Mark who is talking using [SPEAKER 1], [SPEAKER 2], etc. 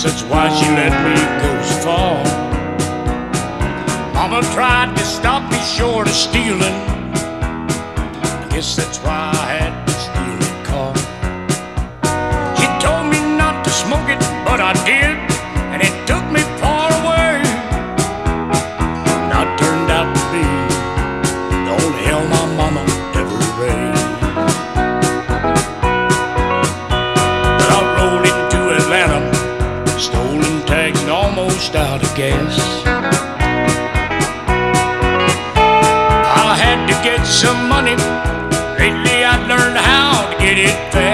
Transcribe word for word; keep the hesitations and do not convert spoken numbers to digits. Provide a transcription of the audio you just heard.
[SPEAKER 1] that's why she let me go so far. Mama tried to stop me short of stealing. I guess that's why I had to steal a car. She told me not to smoke it, but I did, and it took me far away. And I turned out to be the only hell my mama ever raised. But I rolled into Atlanta, stolen tags and almost out of gas. I had to get some money. Lately I learned how to get it fast.